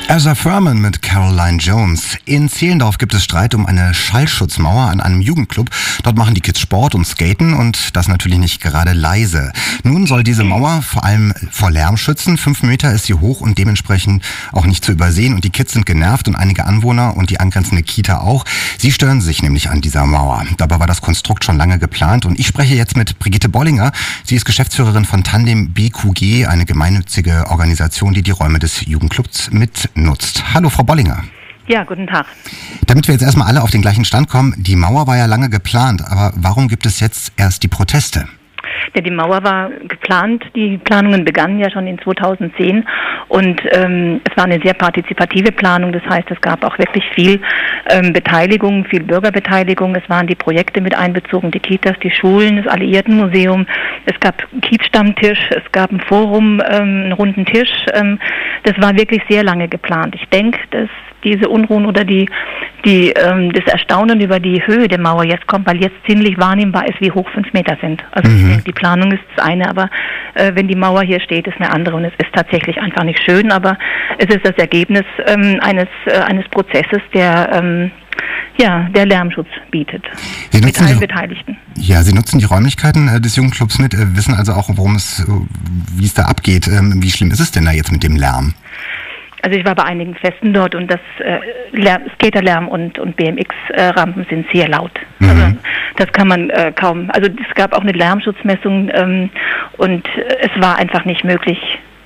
Ezra Furman mit Caroline Jones. In Zehlendorf gibt es Streit um eine Schallschutzmauer an einem Jugendclub. Dort machen die Kids Sport und Skaten und das natürlich nicht gerade leise. Nun soll diese Mauer vor allem vor Lärm schützen. 5 Meter ist sie hoch und dementsprechend auch nicht zu übersehen. Und die Kids sind genervt und einige Anwohner und die angrenzende Kita auch. Sie stören sich nämlich an dieser Mauer. Dabei war das Konstrukt schon lange geplant. Und ich spreche jetzt mit Brigitte Bollinger. Sie ist Geschäftsführerin von Tandem BQG, eine gemeinnützige Organisation, die die Räume des Jugendclubs mitnutzt. Hallo, Frau Bollinger. Ja, guten Tag. Damit wir jetzt erstmal alle auf den gleichen Stand kommen, die Mauer war ja lange geplant, aber warum gibt es jetzt erst die Proteste? Ja, die Mauer war geplant, die Planungen begannen ja schon in 2010 und es war eine sehr partizipative Planung, das heißt, es gab auch wirklich viel Beteiligung, viel Bürgerbeteiligung, es waren die Projekte mit einbezogen, die Kitas, die Schulen, das Alliiertenmuseum, es gab einen Kiezstammtisch, es gab ein Forum, einen runden Tisch, das war wirklich sehr lange geplant. Ich denke, dass diese Unruhen oder das Erstaunen über die Höhe der Mauer jetzt kommt, weil jetzt ziemlich wahrnehmbar ist, wie hoch 5 Meter sind. Also ich denke, die Planung ist das eine, aber wenn die Mauer hier steht, ist eine andere und es ist tatsächlich einfach nicht schön, aber es ist das Ergebnis eines Prozesses, der Lärmschutz bietet. Mit allen Beteiligten. Ja, Sie nutzen die Räumlichkeiten des Jugendclubs mit, wissen also auch, wie es da abgeht. Wie schlimm ist es denn da jetzt mit dem Lärm? Also ich war bei einigen Festen dort und das Skaterlärm und BMX-Rampen sind sehr laut. Also das kann man kaum. Also es gab auch eine Lärmschutzmessung und es war einfach nicht möglich,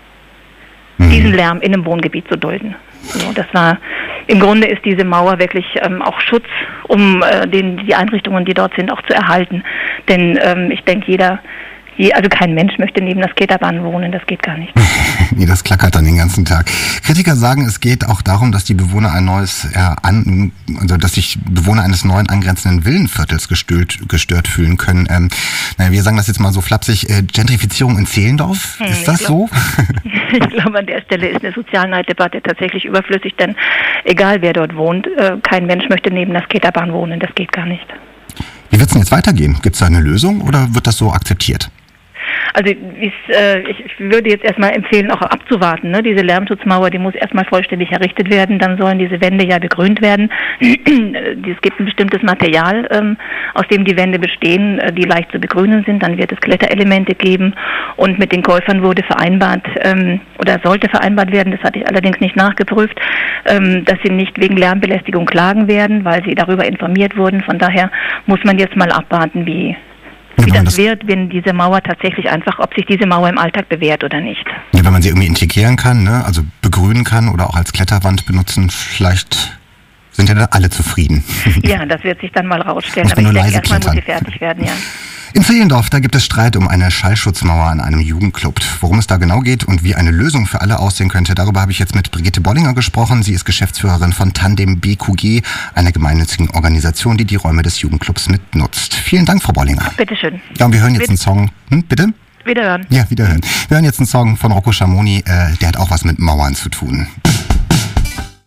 diesen Lärm in einem Wohngebiet zu dulden. So, das war im Grunde ist diese Mauer wirklich auch Schutz, um die Einrichtungen, die dort sind, auch zu erhalten. Denn ich denke, also kein Mensch möchte neben der Skaterbahn wohnen, das geht gar nicht. Nee, das klackert dann den ganzen Tag. Kritiker sagen, es geht auch darum, dass die Bewohner dass sich Bewohner eines neuen angrenzenden Villenviertels gestört fühlen können. Wir sagen das jetzt mal so flapsig, Gentrifizierung in Zehlendorf, ist das so? Ich glaube, an der Stelle ist eine Sozialneiddebatte tatsächlich überflüssig, denn egal wer dort wohnt, kein Mensch möchte neben der Skaterbahn wohnen, das geht gar nicht. Wie wird es denn jetzt weitergehen? Gibt es da eine Lösung oder wird das so akzeptiert? Also ich würde jetzt erstmal empfehlen, auch abzuwarten. Ne? Diese Lärmschutzmauer, die muss erstmal vollständig errichtet werden. Dann sollen diese Wände ja begrünt werden. Es gibt ein bestimmtes Material, aus dem die Wände bestehen, die leicht zu begrünen sind. Dann wird es Kletterelemente geben. Und mit den Käufern wurde vereinbart oder sollte vereinbart werden, das hatte ich allerdings nicht nachgeprüft, dass sie nicht wegen Lärmbelästigung klagen werden, weil sie darüber informiert wurden. Von daher muss man jetzt mal abwarten, wie das wird, wenn diese Mauer tatsächlich ob sich diese Mauer im Alltag bewährt oder nicht. Ja, wenn man sie irgendwie integrieren kann, ne? Also begrünen kann oder auch als Kletterwand benutzen, vielleicht sind ja dann alle zufrieden. Ja, das wird sich dann mal rausstellen, aber ich denke, erstmal muss sie fertig werden, ja. In Zehlendorf, da gibt es Streit um eine Schallschutzmauer an einem Jugendclub. Worum es da genau geht und wie eine Lösung für alle aussehen könnte, darüber habe ich jetzt mit Brigitte Bollinger gesprochen. Sie ist Geschäftsführerin von Tandem BQG, einer gemeinnützigen Organisation, die die Räume des Jugendclubs mitnutzt. Vielen Dank, Frau Bollinger. Bitteschön. Ja, und wir hören jetzt einen Song. Bitte? Wiederhören. Ja, wiederhören. Wir hören jetzt einen Song von Rocco Schamoni, der hat auch was mit Mauern zu tun.